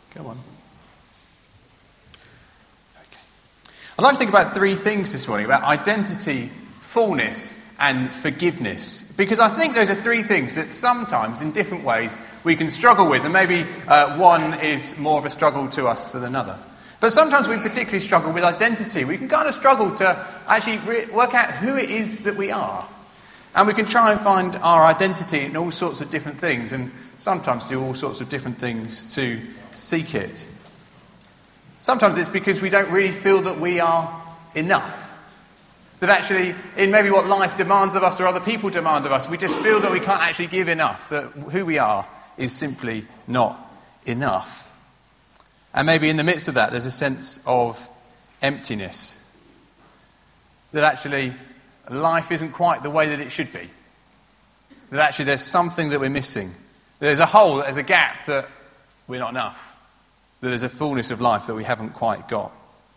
Go on. Okay. I'd like to think about three things this morning, about identity, fullness, and forgiveness. Because I think those are three things that sometimes, in different ways, we can struggle with. And maybe one is more of a struggle to us than another. But sometimes we particularly struggle with identity. We can kind of struggle to actually work out who it is that we are. And we can try and find our identity in all sorts of different things, and sometimes do all sorts of different things to seek it. Sometimes it's because we don't really feel that we are enough. That actually, in maybe what life demands of us or other people demand of us, we just feel that we can't actually give enough, that who we are is simply not enough. And maybe in the midst of that, there's a sense of emptiness. That actually, life isn't quite the way that it should be. That actually there's something that we're missing. There's a hole, there's a gap that we're not enough. That there's a fullness of life that we haven't quite got.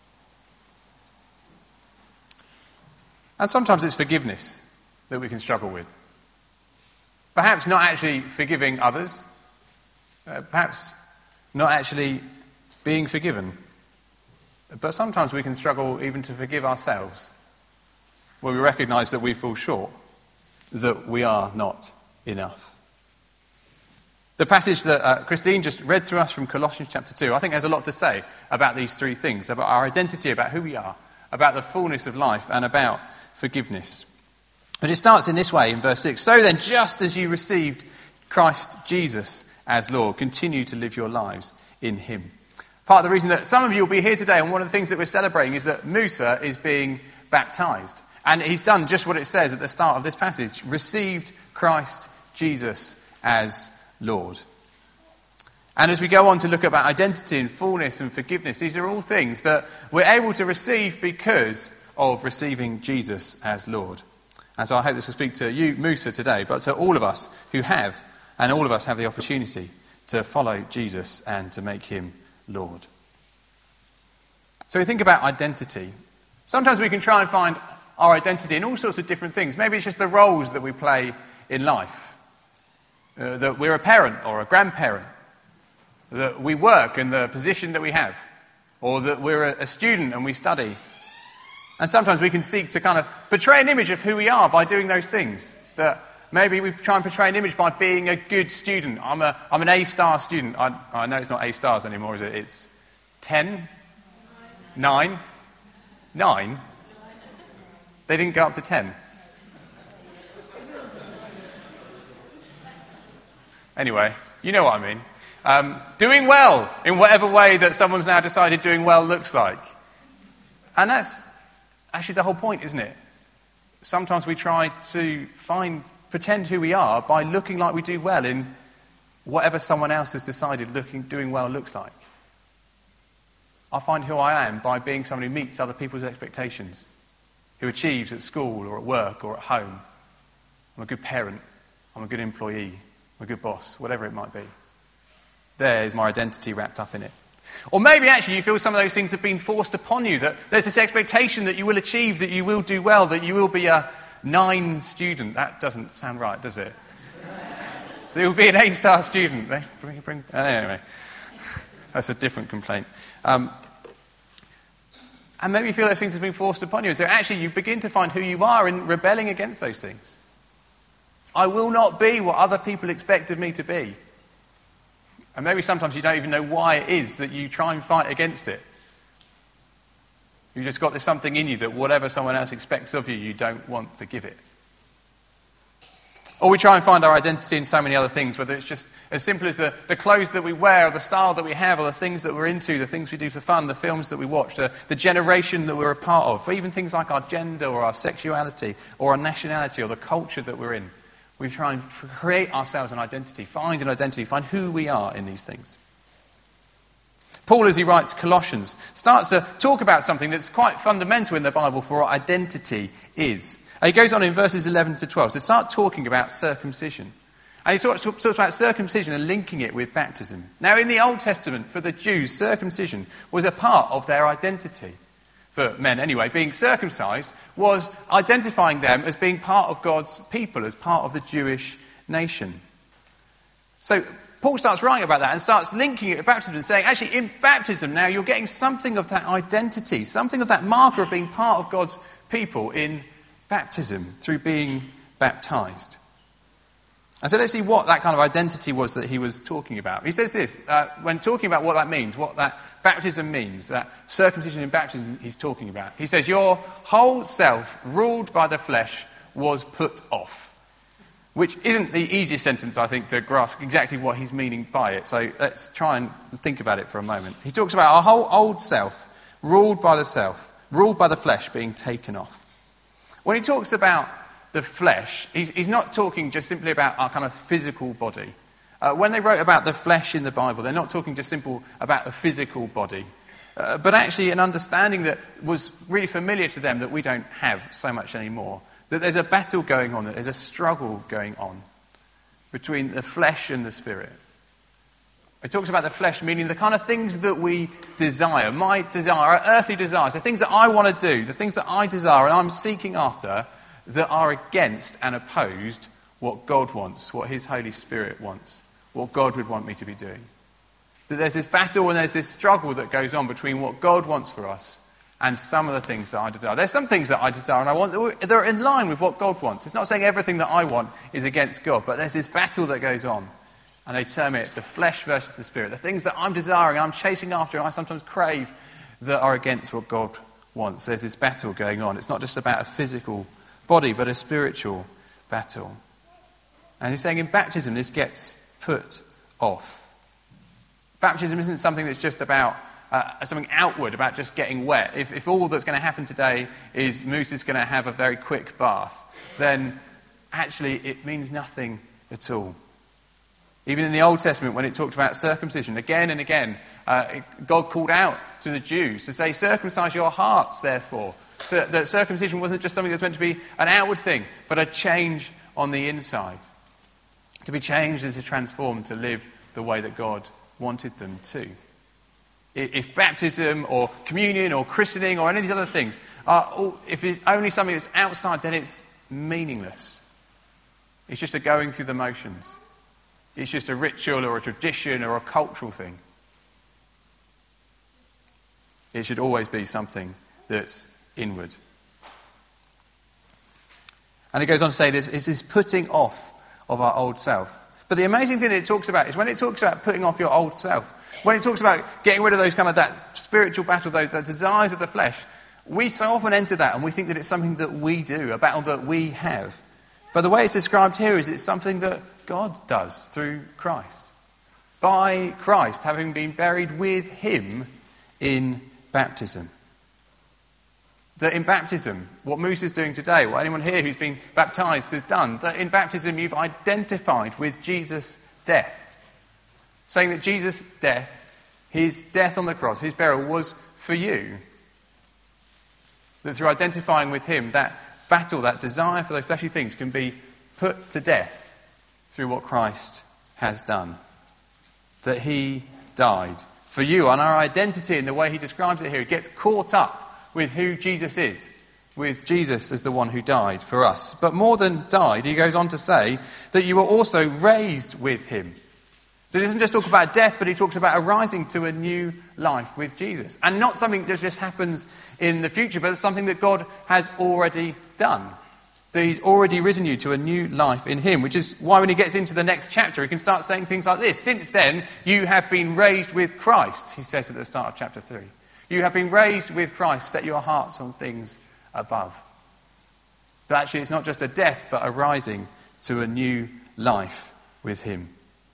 And sometimes it's forgiveness that we can struggle with. Perhaps not actually forgiving others. Perhaps not actually being forgiven. But sometimes we can struggle even to forgive ourselves, where we recognise that we fall short, that we are not enough. The passage that Christine just read to us from Colossians chapter 2, I think has a lot to say about these three things, about our identity, about who we are, about the fullness of life, and about forgiveness. But it starts in this way, in verse 6. So then, just as you received Christ Jesus as Lord, continue to live your lives in him. Part of the reason that some of you will be here today, and one of the things that we're celebrating, is that Musa is being baptised. And he's done just what it says at the start of this passage. Received Christ Jesus as Lord. And as we go on to look about identity and fullness and forgiveness, these are all things that we're able to receive because of receiving Jesus as Lord. And so I hope this will speak to you, Musa, today, but to all of us who have, and all of us have the opportunity to follow Jesus and to make him Lord. So we think about identity. Sometimes we can try and find our identity in all sorts of different things. Maybe it's just the roles that we play in life. That we're a parent or a grandparent. That we work in the position that we have. Or that we're a student and we study. And sometimes we can seek to kind of portray an image of who we are by doing those things. That maybe we try and portray an image by being a good student. I'm an A-star student. I know it's not A-stars anymore, is it? It's 10? 9? 9? They didn't go up to 10. Anyway, you know what I mean. Doing well in whatever way that someone's now decided doing well looks like. And that's actually the whole point, isn't it? Sometimes we try to pretend who we are by looking like we do well in whatever someone else has decided doing well looks like. I find who I am by being someone who meets other people's expectations, who achieves at school or at work or at home. I'm a good parent, I'm a good employee, I'm a good boss, whatever it might be. There's my identity wrapped up in it. Or maybe actually you feel some of those things have been forced upon you, that there's this expectation that you will achieve, that you will do well, that you will be a 9 student. That doesn't sound right, does it? That you'll be an A-star student. Anyway, that's a different complaint. And maybe you feel those things have been forced upon you. So actually you begin to find who you are in rebelling against those things. I will not be what other people expect of me to be. And maybe sometimes you don't even know why it is that you try and fight against it. You've just got this something in you that whatever someone else expects of you, you don't want to give it. Or we try and find our identity in so many other things, whether it's just as simple as the clothes that we wear, or the style that we have, or the things that we're into, the things we do for fun, the films that we watch, the generation that we're a part of, or even things like our gender or our sexuality or our nationality or the culture that we're in. We try and create ourselves an identity, find who we are in these things. Paul, as he writes Colossians, starts to talk about something that's quite fundamental in the Bible for what identity is. And he goes on in verses 11 to 12 to start talking about circumcision. And he talks about circumcision and linking it with baptism. Now, in the Old Testament, for the Jews, circumcision was a part of their identity. For men anyway, being circumcised was identifying them as being part of God's people, as part of the Jewish nation. So Paul starts writing about that and starts linking it with baptism and saying, actually, in baptism now you're getting something of that identity, something of that marker of being part of God's people in baptism through being baptized. And so let's see what that kind of identity was that he was talking about. He says this, when talking about what that means, what that baptism means, that circumcision in baptism he's talking about. He says, your whole self, ruled by the flesh, was put off. Which isn't the easiest sentence, I think, to grasp exactly what he's meaning by it. So let's try and think about it for a moment. He talks about our whole old self, ruled by the flesh being taken off. When he talks about the flesh, he's not talking just simply about our kind of physical body. When they wrote about the flesh in the Bible, they're not talking just simple about the physical body, but actually an understanding that was really familiar to them that we don't have so much anymore. That there's a battle going on, that there's a struggle going on between the flesh and the spirit. It talks about the flesh meaning the kind of things that we desire, my desire, our earthly desires, the things that I want to do, the things that I desire and I'm seeking after, that are against and opposed what God wants, what his Holy Spirit wants, what God would want me to be doing. That there's this battle and there's this struggle that goes on between what God wants for us and some of the things that I desire. There's some things that I desire and I want that are in line with what God wants. It's not saying everything that I want is against God, but there's this battle that goes on. And they term it the flesh versus the spirit. The things that I'm desiring, I'm chasing after, and I sometimes crave that are against what God wants. There's this battle going on. It's not just about a physical body, but a spiritual battle. And he's saying in baptism, this gets put off. Baptism isn't something that's just about something outward, about just getting wet. If all that's going to happen today is Moose is going to have a very quick bath, then actually it means nothing at all. Even in the Old Testament, when it talked about circumcision, again and again, God called out to the Jews to say, circumcise your hearts, therefore. That circumcision wasn't just something that's meant to be an outward thing, but a change on the inside. To be changed and to transform, to live the way that God wanted them to. If baptism or communion or christening or any of these other things, if it's only something that's outside, then it's meaningless. It's just a going through the motions. It's just a ritual or a tradition or a cultural thing. It should always be something that's inward. And it goes on to say this, it's this putting off of our old self. But the amazing thing that it talks about is when it talks about putting off your old self, when it talks about getting rid of those kind of that spiritual battle, those desires of the flesh, we so often enter that and we think that it's something that we do, a battle that we have. But the way it's described here is it's something that God does through Christ. By Christ, having been buried with him in baptism. That in baptism, what Moose is doing today, what anyone here who's been baptised has done, that in baptism you've identified with Jesus' death. Saying that Jesus' death, his death on the cross, his burial was for you. That through identifying with him, that battle, that desire for those fleshly things can be put to death through what Christ has done. That he died for you, and our identity in the way he describes it here, it gets caught up with who Jesus is, with Jesus as the one who died for us. But more than died, he goes on to say that you were also raised with him. That he doesn't just talk about death, but he talks about arising to a new life with Jesus. And not something that just happens in the future, but it's something that God has already done. That he's already risen you to a new life in him, which is why when he gets into the next chapter, he can start saying things like this. Since then, you have been raised with Christ, he says at the start of chapter 3. You have been raised with Christ. Set your hearts on things above. So actually, it's not just a death, but a rising to a new life with him.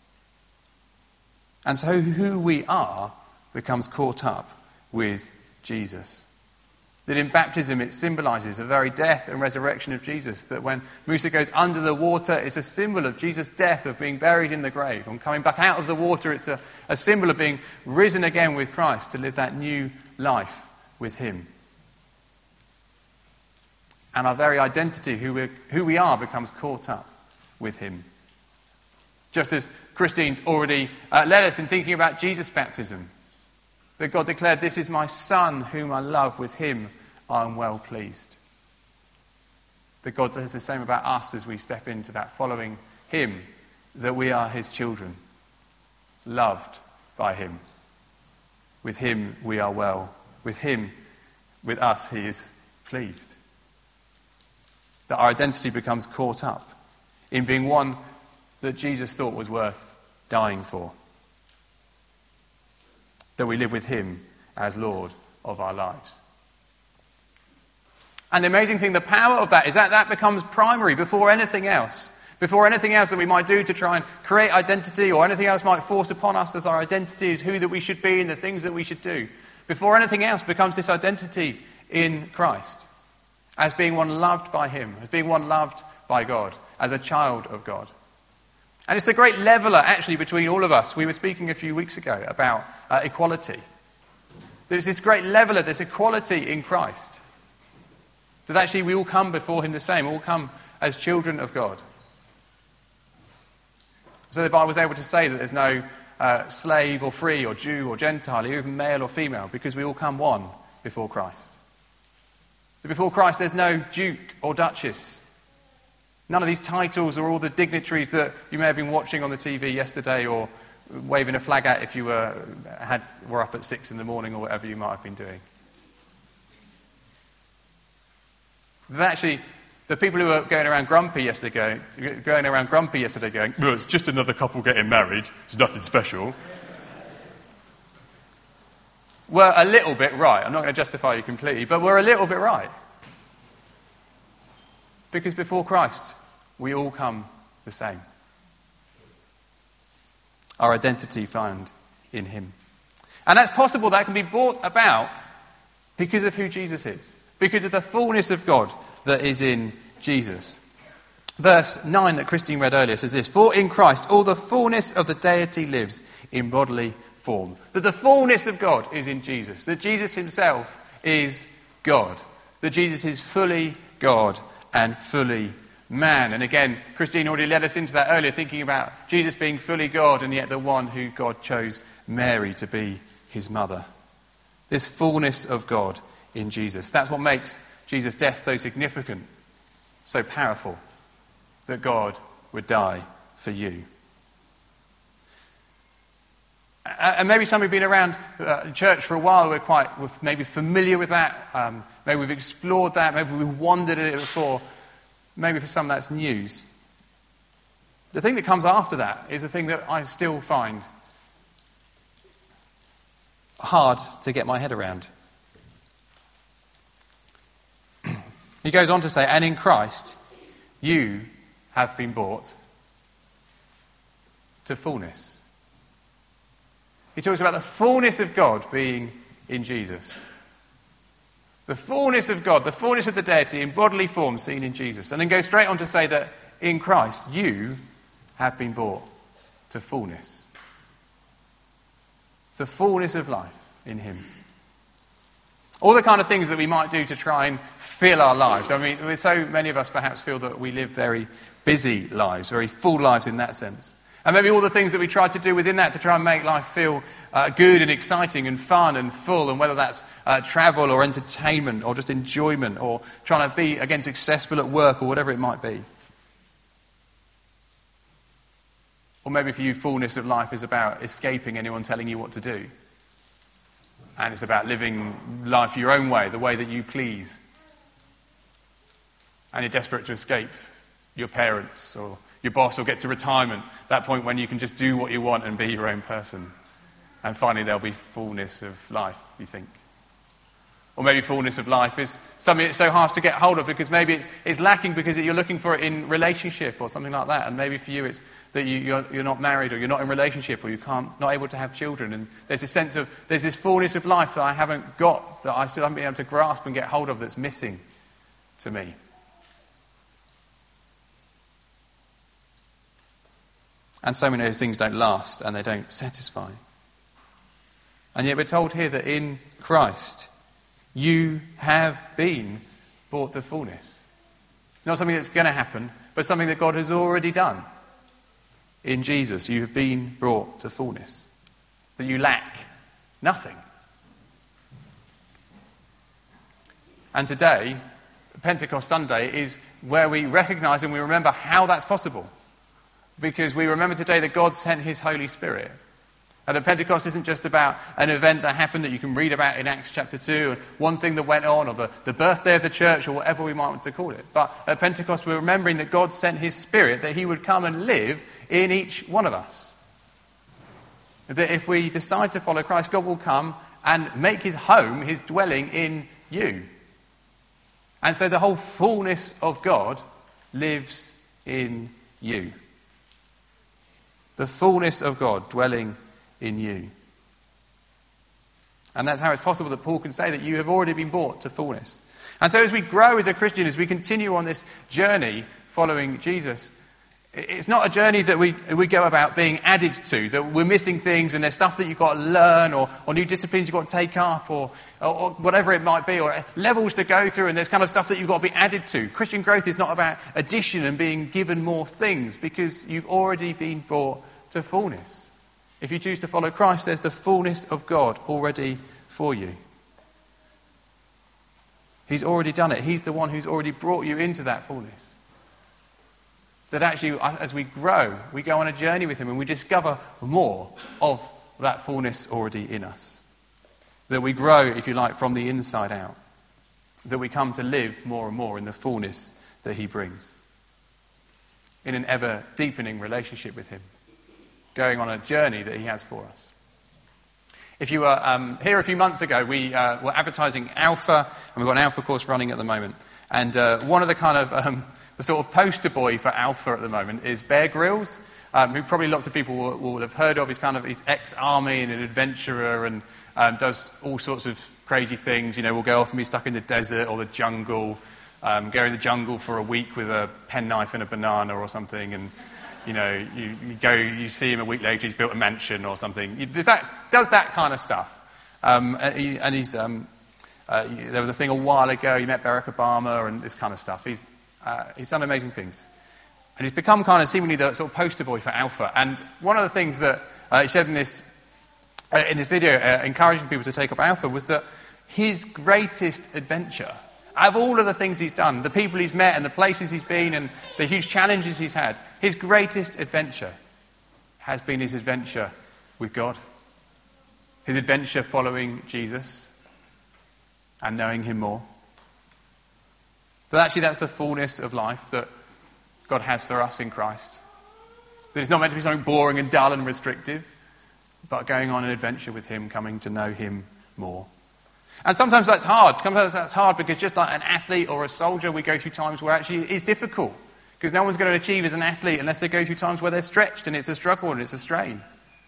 And so who we are becomes caught up with Jesus. That in baptism it symbolises the very death and resurrection of Jesus. That when Musa goes under the water, it's a symbol of Jesus' death, of being buried in the grave. And coming back out of the water, it's a symbol of being risen again with Christ to live that new life with him. And our very identity, who we are, becomes caught up with him. Just as Christine's already led us in thinking about Jesus' baptism. That God declared, this is my son whom I love, with him I am well pleased. That God says the same about us as we step into that following him, that we are his children. loved by him. With him we are well. With him, with us, he is pleased. That our identity becomes caught up in being one that Jesus thought was worth dying for. That we live with him as Lord of our lives. And the amazing thing, the power of that is that becomes primary before anything else. Before anything else that we might do to try and create identity, or anything else might force upon us as our identity is who that we should be and the things that we should do. Before anything else becomes this identity in Christ. As being one loved by him, as being one loved by God, as a child of God. And it's the great leveller, actually, between all of us. We were speaking a few weeks ago about equality. There's this great leveller, this equality in Christ. That actually we all come before him the same, all come as children of God. So the Bible was able to say that there's no slave or free or Jew or Gentile, or even male or female, because we all come one before Christ. That before Christ there's no duke or duchess. None of these titles or all the dignitaries that you may have been watching on the TV yesterday or waving a flag at if you were up at 6 a.m. or whatever you might have been doing. That actually, the people who were going around grumpy yesterday going, well, it's just another couple getting married, it's nothing special, were a little bit right. I'm not going to justify you completely, but we're a little bit right. Because before Christ, we all come the same. Our identity found in him. And that's possible, that can be brought about because of who Jesus is. Because of the fullness of God that is in Jesus. Verse 9 that Christine read earlier says this: For in Christ all the fullness of the deity lives in bodily form. That the fullness of God is in Jesus. That Jesus himself is God. That Jesus is fully God and fully man. And again, Christine already led us into that earlier, thinking about Jesus being fully God and yet the one who God chose Mary to be his mother. This fullness of God in Jesus. That's what makes Jesus' death so significant, so powerful, that God would die for you. And maybe some who've been around church for a while, we're maybe familiar with that, maybe we've explored that, maybe we've wondered at it before, maybe for some that's news. The thing that comes after that is the thing that I still find hard to get my head around. He goes on to say, and in Christ, you have been brought to fullness. He talks about the fullness of God being in Jesus. The fullness of God, the fullness of the deity in bodily form seen in Jesus. And then goes straight on to say that in Christ, you have been brought to fullness. The fullness of life in him. All the kind of things that we might do to try and fill our lives. I mean, so many of us perhaps feel that we live very busy lives, very full lives in that sense. And maybe all the things that we try to do within that to try and make life feel good and exciting and fun and full, and whether that's travel or entertainment or just enjoyment or trying to be, again, successful at work or whatever it might be. Or maybe for you, fullness of life is about escaping anyone telling you what to do. And it's about living life your own way, the way that you please. And you're desperate to escape your parents or your boss or get to retirement, that point when you can just do what you want and be your own person. And finally there'll be fullness of life, you think. Or maybe fullness of life is something that's so hard to get hold of because maybe it's lacking because you're looking for it in relationship or something like that. And maybe for you it's that you're not married or you're not in relationship or not able to have children. And there's this sense of, there's this fullness of life that I haven't got, that I still haven't been able to grasp and get hold of, that's missing to me. And so many of those things don't last and they don't satisfy. And yet we're told here that in Christ, you have been brought to fullness. Not something that's going to happen, but something that God has already done. In Jesus, you have been brought to fullness. That you lack nothing. And today, Pentecost Sunday, is where we recognise and we remember how that's possible. Because we remember today that God sent his Holy Spirit And that Pentecost isn't just about an event that happened that you can read about in Acts chapter 2, or one thing that went on, or the birthday of the church, or whatever we might want to call it. But at Pentecost, we're remembering that God sent his Spirit, that he would come and live in each one of us. That if we decide to follow Christ, God will come and make his home, his dwelling in you. And so the whole fullness of God lives in you. The fullness of God dwelling in you. And that's how it's possible that Paul can say that you have already been brought to fullness. And so as we grow as a Christian, as we continue on this journey following Jesus, it's not a journey that we go about being added to, that we're missing things and there's stuff that you've got to learn, or new disciplines you've got to take up, or whatever it might be, or levels to go through, and there's kind of stuff that you've got to be added to. Christian growth is not about addition and being given more things, because you've already been brought to fullness. If you choose to follow Christ, there's the fullness of God already for you. He's already done it. He's the one who's already brought you into that fullness. That actually, as we grow, we go on a journey with him and we discover more of that fullness already in us. That we grow, if you like, from the inside out. That we come to live more and more in the fullness that he brings. In an ever deepening relationship with him. Going on a journey that he has for us. If you were here a few months ago, we were advertising Alpha, and we've got an Alpha course running at the moment. And one of the kind of, the sort of poster boy for Alpha at the moment is Bear Grylls, who probably lots of people will have heard of. He's ex-army and an adventurer, and does all sorts of crazy things. You know, will go off and be stuck in the desert or the jungle, go in the jungle for a week with a penknife and a banana or something, and you know, you see him a week later, he's built a mansion or something. He does that kind of stuff. There was a thing a while ago, he met Barack Obama and this kind of stuff. He's done amazing things. And he's become kind of seemingly the sort of poster boy for Alpha. And one of the things that he said in this video, encouraging people to take up Alpha, was that his greatest adventure, out of all of the things he's done, the people he's met and the places he's been and the huge challenges he's had, his greatest adventure has been his adventure with God. His adventure following Jesus and knowing him more. That actually that's the fullness of life that God has for us in Christ. That it's not meant to be something boring and dull and restrictive, but going on an adventure with him, coming to know him more. And sometimes that's hard. Sometimes that's hard because just like an athlete or a soldier, we go through times where actually it's difficult. Because no one's going to achieve as an athlete unless they go through times where they're stretched and it's a struggle and it's a strain.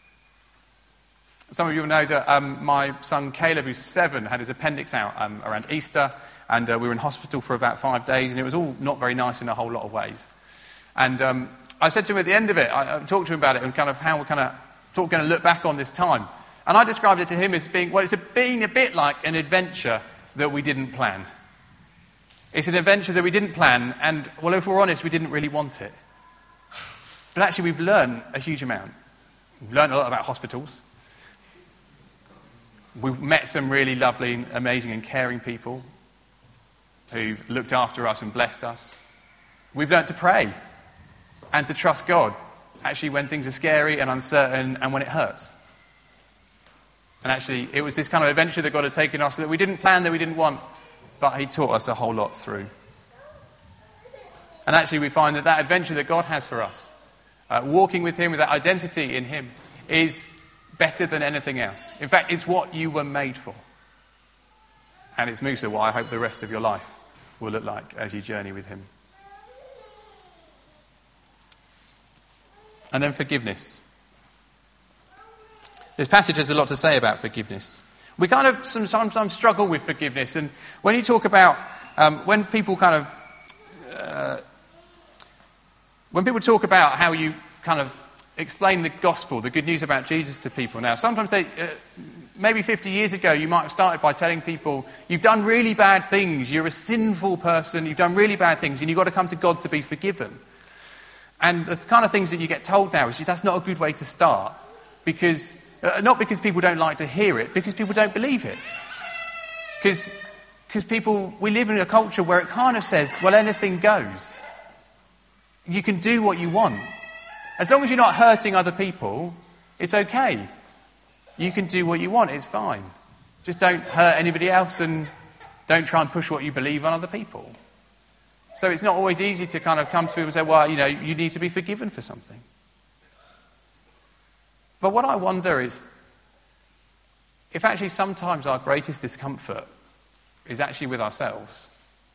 Some of you will know that my son Caleb, who's 7, had his appendix out around Easter, and we were in hospital for about 5 days, and it was all not very nice in a whole lot of ways. And I said to him at the end of it, I talked to him about it and kind of how we're kind of going to look back on this time. And I described it to him as being, well, it's been a bit like an adventure that we didn't plan. It's an adventure that we didn't plan, and, well, if we're honest, we didn't really want it. But actually, we've learned a huge amount. We've learned a lot about hospitals. We've met some really lovely, amazing and caring people who've looked after us and blessed us. We've learned to pray and to trust God, actually when things are scary and uncertain and when it hurts. And actually, it was this kind of adventure that God had taken us that we didn't plan, that we didn't want, but he taught us a whole lot through. And actually, we find that adventure that God has for us, walking with him, with that identity in him, is better than anything else. In fact, it's what you were made for. And it's Musa, what I hope the rest of your life will look like as you journey with him. And then forgiveness. This passage has a lot to say about forgiveness. We kind of sometimes struggle with forgiveness. And when you talk about, when people talk about how you kind of explain the gospel, the good news about Jesus to people now, sometimes maybe 50 years ago, you might have started by telling people, you've done really bad things, you're a sinful person, you've done really bad things, and you've got to come to God to be forgiven. And the kind of things that you get told now is that's not a good way to start, because not because people don't like to hear it, because people don't believe it. Because we live in a culture where it kind of says, well, anything goes. You can do what you want. As long as you're not hurting other people, it's okay. You can do what you want, it's fine. Just don't hurt anybody else and don't try and push what you believe on other people. So it's not always easy to kind of come to people and say, well, you need to be forgiven for something. But what I wonder is, if actually sometimes our greatest discomfort is actually with ourselves.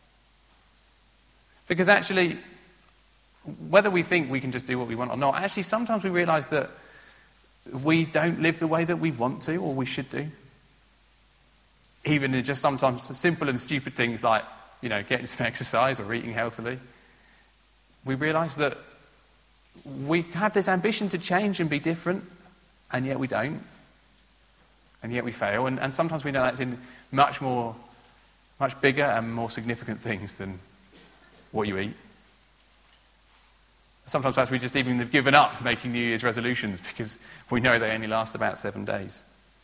Because actually, whether we think we can just do what we want or not, actually sometimes we realise that we don't live the way that we want to or we should do. Even in just sometimes simple and stupid things like, getting some exercise or eating healthily. We realise that we have this ambition to change and be different, and yet we don't. And yet we fail. And sometimes we know that's in much bigger and more significant things than what you eat. Sometimes perhaps we just even have given up making New Year's resolutions because we know they only last about 7 days.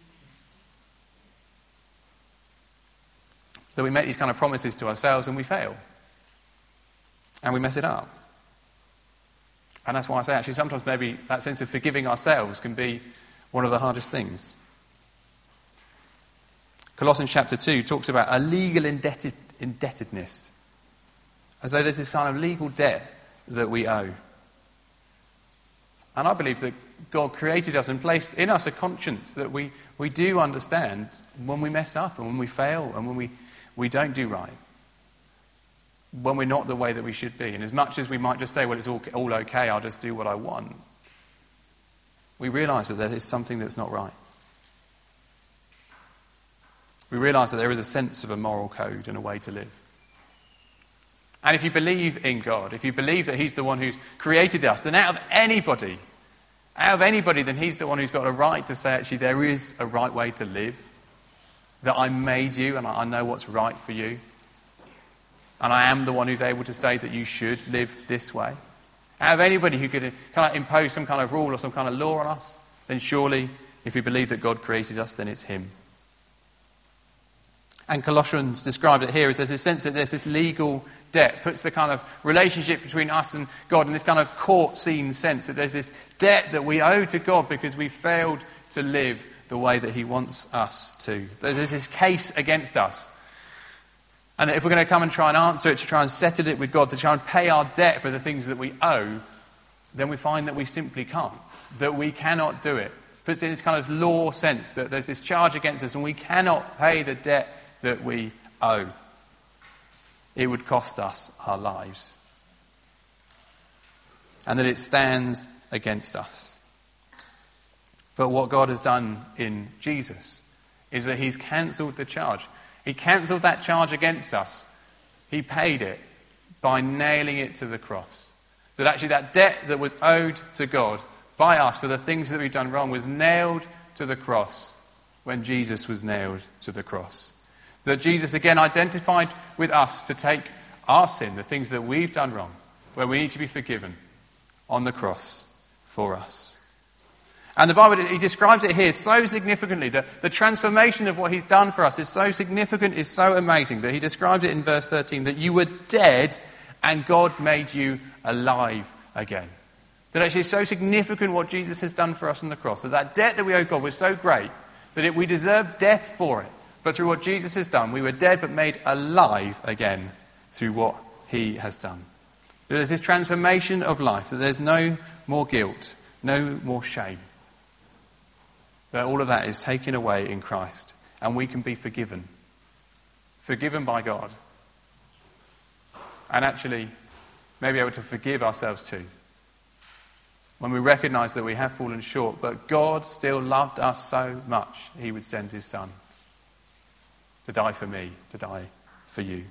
That we make these kind of promises to ourselves and we fail. And we mess it up. And that's why I say actually sometimes maybe that sense of forgiving ourselves can be one of the hardest things. Colossians chapter 2 talks about a legal indebtedness. As though there's this kind of legal debt that we owe. And I believe that God created us and placed in us a conscience that we do understand when we mess up and when we fail and when we don't do right. When we're not the way that we should be. And as much as we might just say, well, it's all okay, I'll just do what I want. We realise that there is something that's not right. We realise that there is a sense of a moral code and a way to live. And if you believe in God, if you believe that he's the one who's created us, then out of anybody, then he's the one who's got a right to say, actually, there is a right way to live. That I made you and I know what's right for you. And I am the one who's able to say that you should live this way. Out of anybody who could kind of impose some kind of rule or some kind of law on us, then surely, if we believe that God created us, then it's him. And Colossians described it here as there's a sense that there's this legal debt, puts the kind of relationship between us and God in this kind of court scene sense, that there's this debt that we owe to God because we failed to live the way that he wants us to. There's this case against us. And if we're going to come and try and answer it, to try and settle it with God, to try and pay our debt for the things that we owe, then we find that we simply can't, that we cannot do it. Puts it in this kind of law sense that there's this charge against us and we cannot pay the debt that we owe. It would cost us our lives. And that it stands against us. But what God has done in Jesus is that he's cancelled the charge. He cancelled that charge against us. He paid it by nailing it to the cross. That actually that debt that was owed to God by us for the things that we've done wrong was nailed to the cross when Jesus was nailed to the cross. That Jesus again identified with us to take our sin, the things that we've done wrong, where we need to be forgiven, on the cross for us. And the Bible, he describes it here so significantly. The transformation of what he's done for us is so significant, is so amazing, that he describes it in verse 13, that you were dead and God made you alive again. That actually is so significant what Jesus has done for us on the cross. That debt that we owe God was so great that we deserved death for it. But through what Jesus has done, we were dead but made alive again through what he has done. There's this transformation of life, that there's no more guilt, no more shame. That all of that is taken away in Christ, and we can be forgiven. Forgiven by God. And actually, maybe able to forgive ourselves too. When we recognise that we have fallen short, but God still loved us so much, he would send his Son to die for me, to die for you.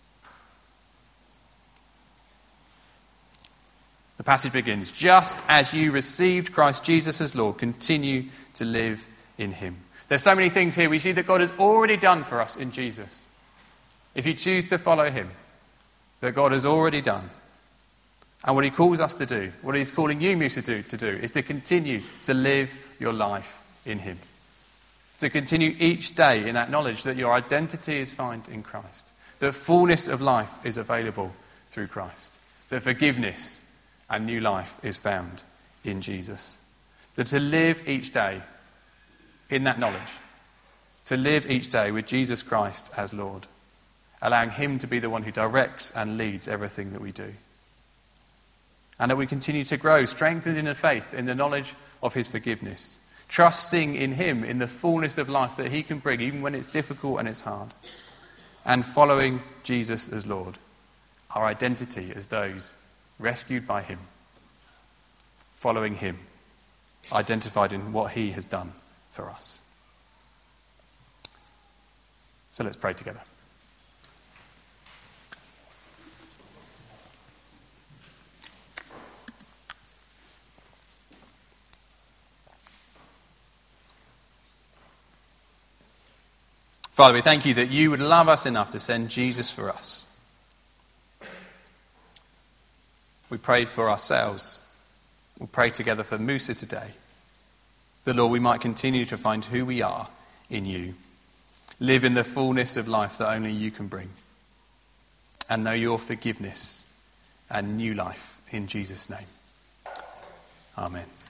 The passage begins, just as you received Christ Jesus as Lord, continue to live in him. There's so many things here we see that God has already done for us in Jesus. If you choose to follow him, that God has already done. And what he calls us to do, what he's calling you, Musa, to do, is to continue to live your life in him. To continue each day in that knowledge that your identity is found in Christ. That fullness of life is available through Christ. That forgiveness and new life is found in Jesus. That to live each day in that knowledge, to live each day with Jesus Christ as Lord, allowing him to be the one who directs and leads everything that we do. And that we continue to grow, strengthened in the faith, in the knowledge of his forgiveness, trusting in him, in the fullness of life that he can bring, even when it's difficult and it's hard, and following Jesus as Lord, our identity as those rescued by him, following him, identified in what he has done for us. So let's pray together. Father, we thank you that you would love us enough to send Jesus for us. We pray for ourselves. We'll pray together for Musa today. That, Lord, we might continue to find who we are in you. Live in the fullness of life that only you can bring. And know your forgiveness and new life in Jesus' name. Amen.